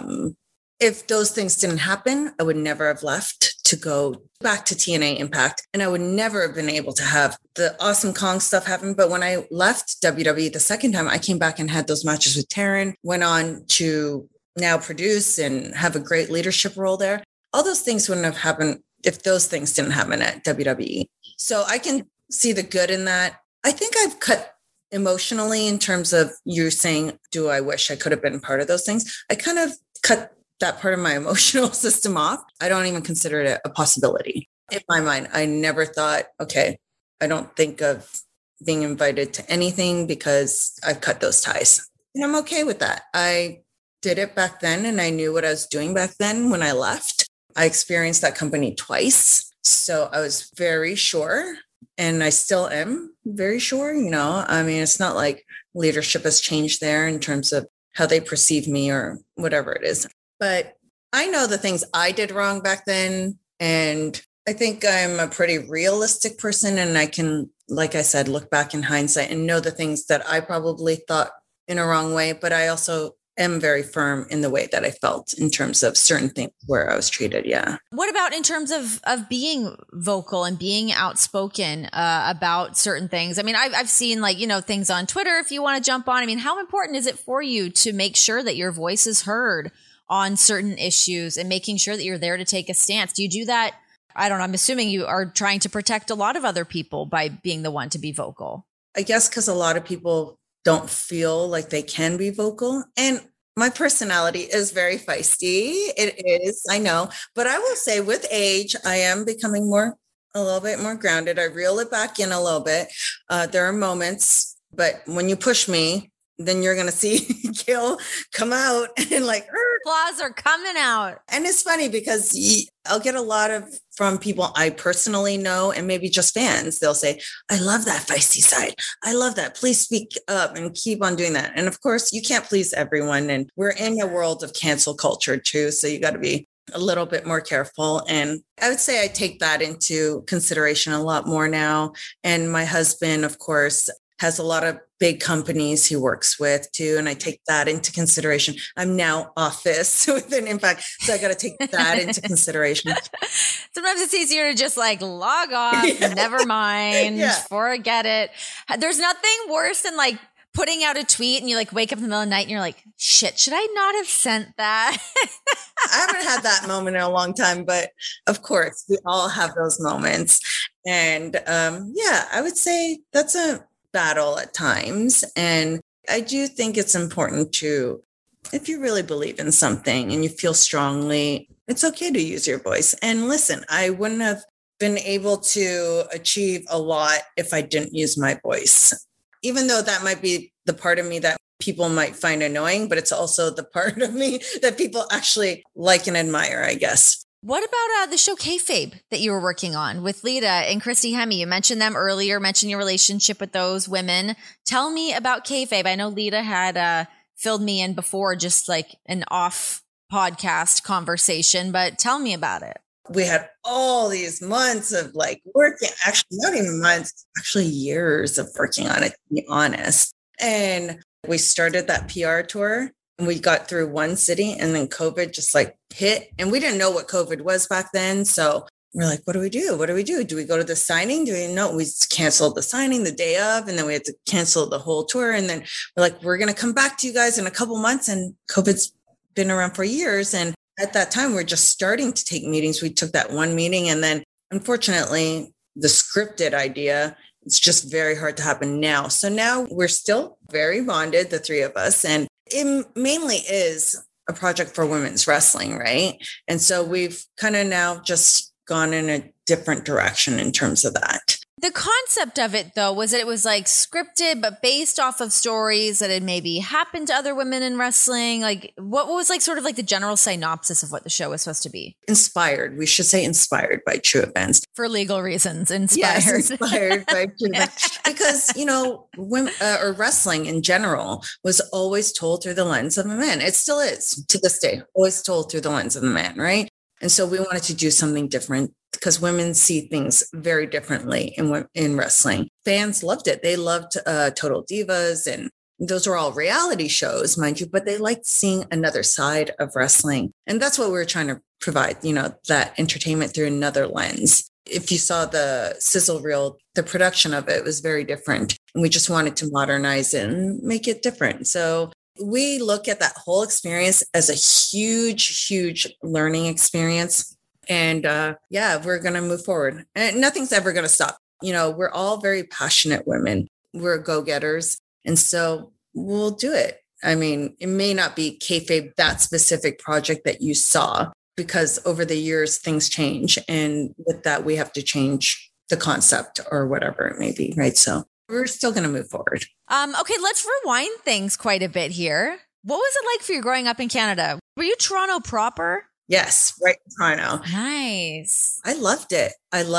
if those things didn't happen, I would never have left to go back to TNA Impact. And I would never have been able to have the Awesome Kong stuff happen. But when I left WWE the second time, I came back and had those matches with Taryn, went on to now produce and have a great leadership role there. All those things wouldn't have happened if those things didn't happen at WWE. So I can see the good in that. I think I've cut emotionally in terms of you saying, do I wish I could have been part of those things? I kind of cut that part of my emotional system off. I don't even consider it a possibility. In my mind, I never thought, okay, I don't think of being invited to anything because I've cut those ties. And I'm okay with that. I did it back then and I knew what I was doing back then when I left. I experienced that company twice. So I was very sure, and I still am very sure, I mean, it's not like leadership has changed there in terms of how they perceive me or whatever it is. But I know the things I did wrong back then. And I think I'm a pretty realistic person. And I can, like I said, look back in hindsight and know the things that I probably thought in a wrong way. But I also am very firm in the way that I felt in terms of certain things where I was treated. Yeah. What about in terms of being vocal and being outspoken about certain things? I mean, I've seen things on Twitter, if you want to jump on. I mean, how important is it for you to make sure that your voice is heard on certain issues and making sure that you're there to take a stance? Do you do that? I don't know. I'm assuming you are trying to protect a lot of other people by being the one to be vocal. I guess because a lot of people don't feel like they can be vocal. And my personality is very feisty. It is, I know. But I will say with age, I am becoming a little bit more grounded. I reel it back in a little bit. There are moments, but when you push me, then you're going to see Gil come out and claws are coming out. And it's funny because I'll get a lot from people I personally know and maybe just fans. They'll say, I love that feisty side. I love that. Please speak up and keep on doing that. And of course, you can't please everyone. And we're in a world of cancel culture too. So you got to be a little bit more careful. And I would say I take that into consideration a lot more now. And my husband, of course, has a lot of big companies he works with too. And I take that into consideration. I'm now office within Impact. So I got to take that into consideration. Sometimes it's easier to just log off, never mind, forget it. There's nothing worse than putting out a tweet and you wake up in the middle of the night and you're like, shit, should I not have sent that? I haven't had that moment in a long time, but of course we all have those moments. And I would say that's a battle at times. And I do think it's important to, if you really believe in something and you feel strongly, it's okay to use your voice. And listen, I wouldn't have been able to achieve a lot if I didn't use my voice, even though that might be the part of me that people might find annoying, but it's also the part of me that people actually like and admire, I guess. What about the show Kayfabe that you were working on with Lita and Christy Hemme? You mentioned them earlier, mentioned your relationship with those women. Tell me about Kayfabe. I know Lita had filled me in before, just like an off podcast conversation, but tell me about it. We had all these months of like working, actually not even months, actually years of working on it, to be honest. And we started that PR tour. And we got through one city and then COVID just like hit, and we didn't know what COVID was back then. So we're like, what do we do? What do we do? Do we go to the signing? Do we know? We canceled the signing the day of, and then we had to cancel the whole tour. And then we're like, we're going to come back to you guys in a couple months. And COVID's been around for years. And at that time, we're just starting to take meetings. We took that one meeting, and then unfortunately, the scripted idea, it's just very hard to happen now. So now we're still very bonded, the three of us. And it mainly is a project for women's wrestling, right? And so we've kind of now just gone in a different direction in terms of that. The concept of it, though, was that it was like scripted, but based off of stories that had maybe happened to other women in wrestling. Like, what was like sort of like the general synopsis of what the show was supposed to be? Inspired. We should say inspired by true events. For legal reasons, inspired. Yes, inspired by true events. Because, you know, women or wrestling in general was always told through the lens of a man. It still is to this day, always told through the lens of the man, right? And so we wanted to do something different because women see things very differently in wrestling. Fans loved it. They loved Total Divas, and those were all reality shows, mind you, but they liked seeing another side of wrestling. And that's what we were trying to provide, you know, that entertainment through another lens. If you saw the sizzle reel, the production of it was very different. And we just wanted to modernize it and make it different. So we look at that whole experience as a huge, huge learning experience. And we're going to move forward. And nothing's ever going to stop. You know, we're all very passionate women. We're go-getters. And so we'll do it. I mean, it may not be Kayfabe, that specific project that you saw, because over the years, things change. And with that, we have to change the concept or whatever it may be, right? So we're still going to move forward. Okay, let's rewind things quite a bit here. What was it like for you growing up in Canada? Were you Toronto proper? Yes, right in Toronto. Nice. I loved it.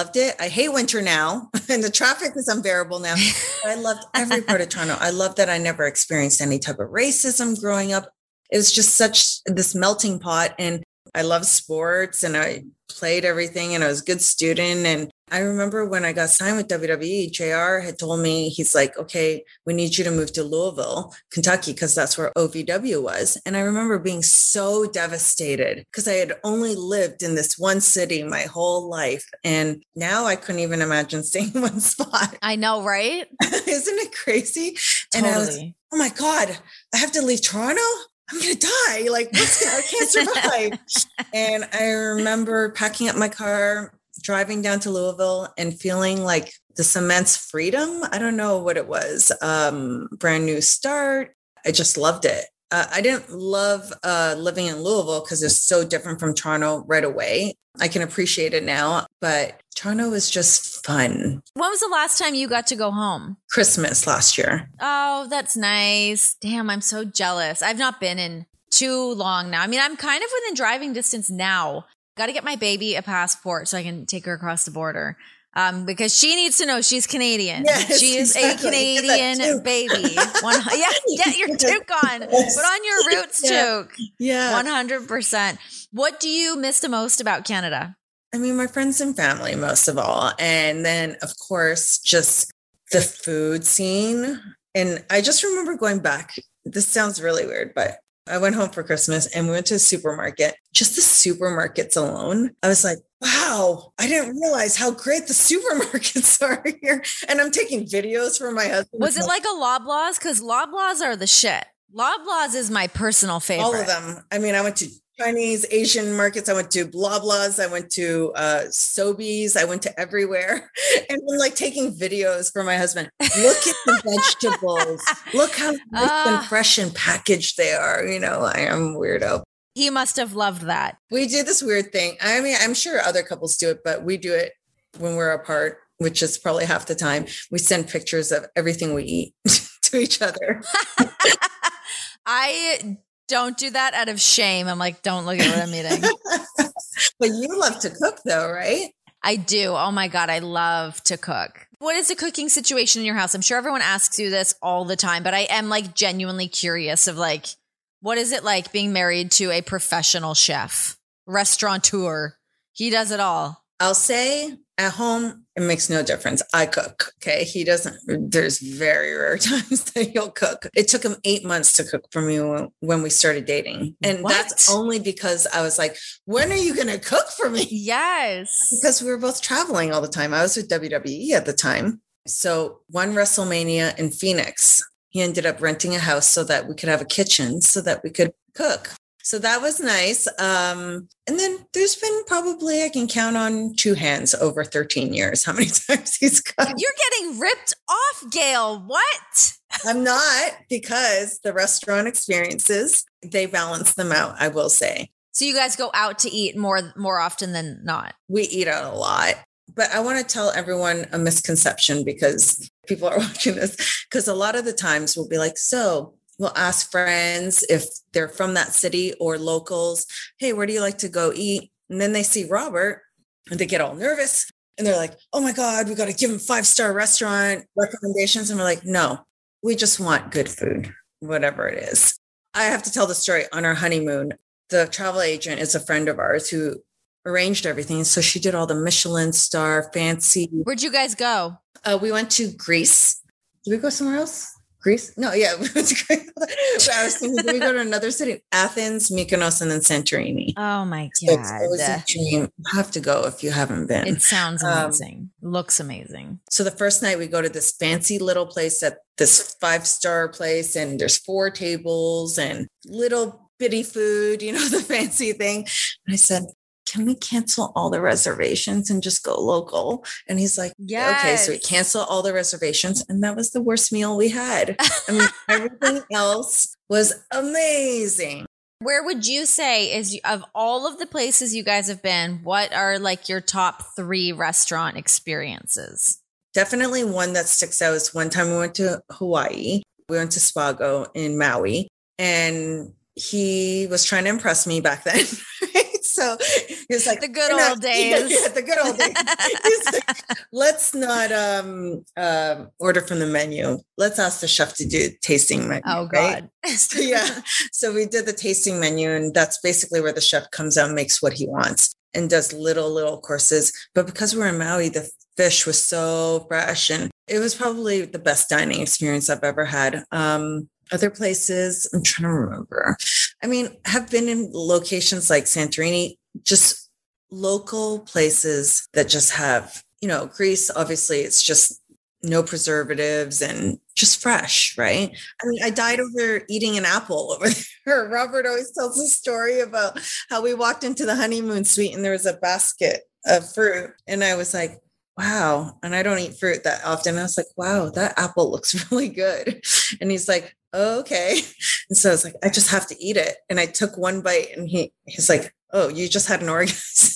I hate winter now, and the traffic is unbearable now. I loved every part of Toronto. I love that I never experienced any type of racism growing up. It was just such this melting pot, and I love sports, and I played everything, and I was a good student. And I remember when I got signed with WWE, JR had told me, he's like, okay, we need you to move to Louisville, Kentucky, because that's where OVW was. And I remember being so devastated because I had only lived in this one city my whole life. And now I couldn't even imagine staying in one spot. I know, right? Isn't it crazy? Totally. And I was, oh my God, I have to leave Toronto? I'm going to die. Like, I can't survive. And I remember packing up my car, driving down to Louisville and feeling like this immense freedom. I don't know what it was. Brand new start. I just loved it. I didn't love living in Louisville because it's so different from Toronto right away. I can appreciate it now, but Toronto was just fun. When was the last time you got to go home? Christmas last year. Oh, that's nice. Damn, I'm so jealous. I've not been in too long now. I mean, I'm kind of within driving distance now. Got to get my baby a passport so I can take her across the border. Because she needs to know she's Canadian. Yes, she is exactly. a Canadian baby. Get your toque on. Yes. Put on your roots toque. Yeah. 100%. What do you miss the most about Canada? I mean, my friends and family, most of all. And then, of course, just the food scene. And I just remember going back. This sounds really weird, but I went home for Christmas and we went to a supermarket. Just the supermarkets alone, I was like, wow, I didn't realize how great the supermarkets are here. And I'm taking videos for my husband. Was it like a Loblaws? Because Loblaws are the shit. Loblaws is my personal favorite. All of them. I mean, I went to Chinese, Asian markets. I went to Loblaws. I went to Sobeys. I went to everywhere. And I'm like taking videos for my husband. Look at the vegetables. Look how nice and fresh and packaged they are. You know, I am a weirdo. He must have loved that. We do this weird thing. I mean, I'm sure other couples do it, but we do it when we're apart, which is probably half the time, we send pictures of everything we eat to each other. I don't do that out of shame. I'm like, don't look at what I'm eating. But you love to cook though, right? I do. Oh my God, I love to cook. What is the cooking situation in your house? I'm sure everyone asks you this all the time, but I am like genuinely curious of like, what is it like being married to a professional chef, restaurateur? He does it all. I'll say at home, it makes no difference. I cook. Okay. He doesn't, there's very rare times that he'll cook. It took him 8 months to cook for me when we started dating. And that's only because I was like, when are you going to cook for me? Yes. Because we were both traveling all the time. I was with WWE at the time. So one WrestleMania in Phoenix, he ended up renting a house so that we could have a kitchen so that we could cook. So that was nice. And then there's been probably, I can count on two hands over 13 years how many times he's cooked. You're getting ripped off, Gail. What? I'm not, because the restaurant experiences, they balance them out, I will say. So you guys go out to eat more often than not? We eat out a lot. But I want to tell everyone a misconception because people are watching this, because a lot of the times we'll be like, so we'll ask friends if they're from that city or locals, hey, where do you like to go eat? And then they see Robert and they get all nervous and they're like, oh my God, we got to give him 5-star restaurant recommendations. And we're like, no, we just want good food, whatever it is. I have to tell the story. On our honeymoon, the travel agent is a friend of ours who arranged everything. So she did all the Michelin star fancy. Where'd you guys go? We went to Greece. Did we go somewhere else? Greece? No, yeah. We went to Greece. I was thinking, did we go to another city? Athens, Mykonos, and then Santorini. Oh my So God. it was a dream. You have to go if you haven't been. It sounds amazing. Looks amazing. So the first night we go to this fancy little place at this 5-star place, and there's 4 tables and little bitty food, you know, the fancy thing. And I said, can we cancel all the reservations and just go local? And he's like, yes. Okay. So we cancel all the reservations. And that was the worst meal we had. I mean, everything else was amazing. Where would you say is, of all of the places you guys have been, what are like your top 3 restaurant experiences? Definitely one that sticks out is one time we went to Hawaii. We went to Spago in Maui, and he was trying to impress me back then. So he was like, the good old days. Yeah, the good old days. He's like, let's not order from the menu. Let's ask the chef to do a tasting menu. Oh, God. Right? So, yeah. So we did the tasting menu, and that's basically where the chef comes out and makes what he wants and does little courses. But because we're in Maui, the fish was so fresh, and it was probably the best dining experience I've ever had. Other places, I'm trying to remember. I mean, have been in locations like Santorini, just local places that just have, you know, Greece, obviously it's just no preservatives and just fresh, right? I mean, I died over eating an apple over there. Robert always tells a story about how we walked into the honeymoon suite and there was a basket of fruit. And I was like, wow. And I don't eat fruit that often. I was like, wow, that apple looks really good. And he's like, oh, okay. And so I was like, I just have to eat it. And I took one bite, and he's like, oh, you just had an orgasm.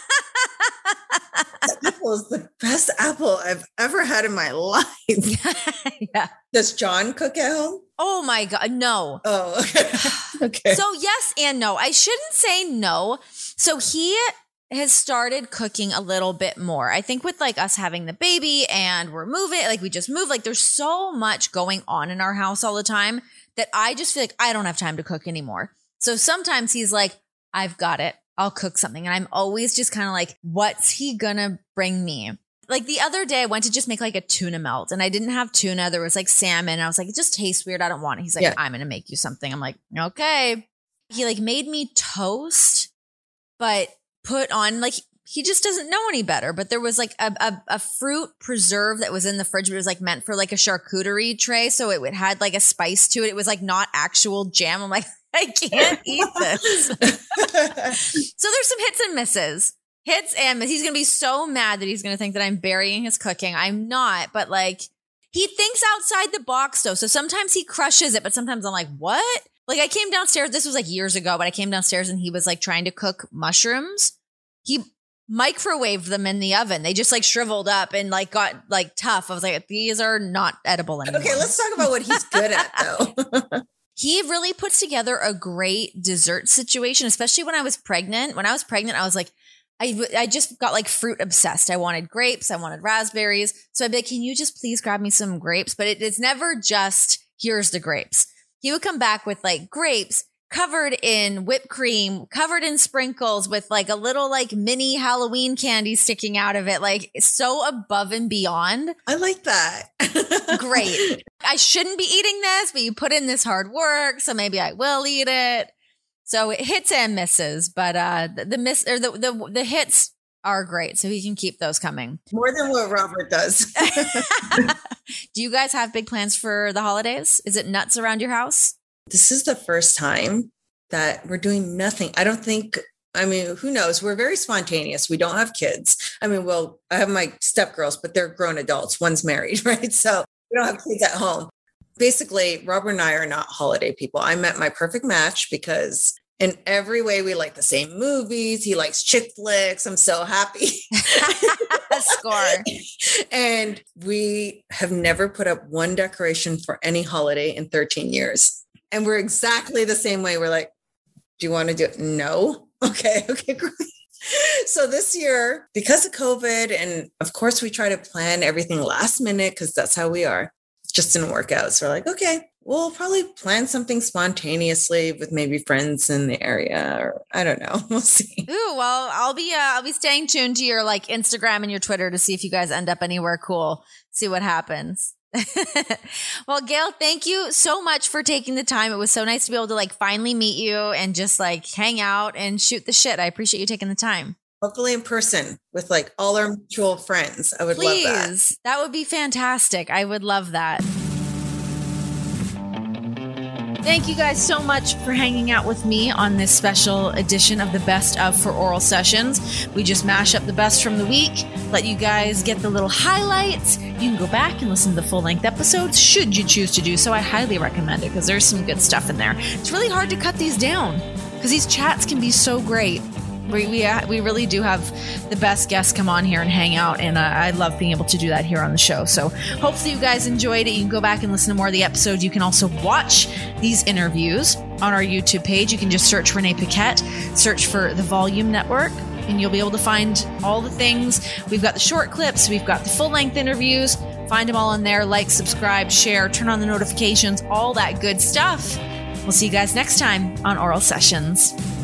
That apple is the best apple I've ever had in my life. Yeah. Does John cook at home? Oh my God. No. Oh, okay. Okay. So yes and no. I shouldn't say no. So he has started cooking a little bit more. I think with like us having the baby and we're moving, like we just moved, like there's so much going on in our house all the time that I just feel like I don't have time to cook anymore. So sometimes he's like, I've got it. I'll cook something. And I'm always just kind of like, what's he gonna bring me? Like the other day I went to just make like a tuna melt, and I didn't have tuna. There was like salmon. And I was like, it just tastes weird. I don't want it. He's like, yeah. I'm going to make you something. I'm like, okay. He like made me toast, but put on like, he just doesn't know any better. But there was like a fruit preserve that was in the fridge, but it was like meant for like a charcuterie tray. So it had like a spice to it. It was like not actual jam. I'm like, I can't eat this. So there's some hits and misses. Hits and misses. He's going to be so mad that he's going to think that I'm burying his cooking. I'm not, but like he thinks outside the box though. So sometimes he crushes it, but sometimes I'm like, what? Like I came downstairs, this was like years ago, but I came downstairs and he was like trying to cook mushrooms. He microwaved them in the oven. They just like shriveled up and like got like tough. I was like, these are not edible anymore. Okay, let's talk about what he's good at though. He really puts together a great dessert situation, especially when I was pregnant. When I was pregnant, I was like, I just got like fruit obsessed. I wanted grapes. I wanted raspberries. So I'd be like, can you just please grab me some grapes? But it's never just, here's the grapes. He would come back with like grapes covered in whipped cream, covered in sprinkles with like a little like mini Halloween candy sticking out of it. Like so above and beyond. I like that. Great. I shouldn't be eating this, but you put in this hard work. So maybe I will eat it. So it hits and misses, but the hits are great. So he can keep those coming. More than what Robert does. Do you guys have big plans for the holidays? Is it nuts around your house? This is the first time that we're doing nothing. I mean, who knows? We're very spontaneous. We don't have kids. I mean, well, I have my stepgirls, but they're grown adults. One's married, right? So we don't have kids at home. Basically, Robert and I are not holiday people. I met my perfect match because in every way we like the same movies. He likes chick flicks. I'm so happy. Score. And we have never put up one decoration for any holiday in 13 years. And we're exactly the same way. We're like, do you want to do it? No. Okay, great. So this year, because of COVID, and of course we try to plan everything last minute because that's how we are. It just didn't work out. So we're like, okay, we'll probably plan something spontaneously with maybe friends in the area, or I don't know. We'll see. Ooh, well, I'll be staying tuned to your like Instagram and your Twitter to see if you guys end up anywhere cool. See what happens. Well, Gail, thank you so much for taking the time. It was so nice to be able to like finally meet you and just like hang out and shoot the shit. I appreciate you taking the time. Hopefully in person with like all our mutual friends. I would love that. Please. That would be fantastic. I would love that. Thank you guys so much for hanging out with me on this special edition of the Best of for Oral Sessions. We just mash up the best from the week, let you guys get the little highlights. You can go back and listen to the full-length episodes should you choose to do so. I highly recommend it because there's some good stuff in there. It's really hard to cut these down because these chats can be so great. We really do have the best guests come on here and hang out, and I love being able to do that here on the show. So hopefully you guys enjoyed it. You can go back and listen to more of the episodes. You can also watch these interviews on our YouTube page. You can just search Renee Paquette, search for The Volume Network, and you'll be able to find all the things. We've got the short clips. We've got the full-length interviews. Find them all in there. Like, subscribe, share, turn on the notifications, all that good stuff. We'll see you guys next time on Oral Sessions.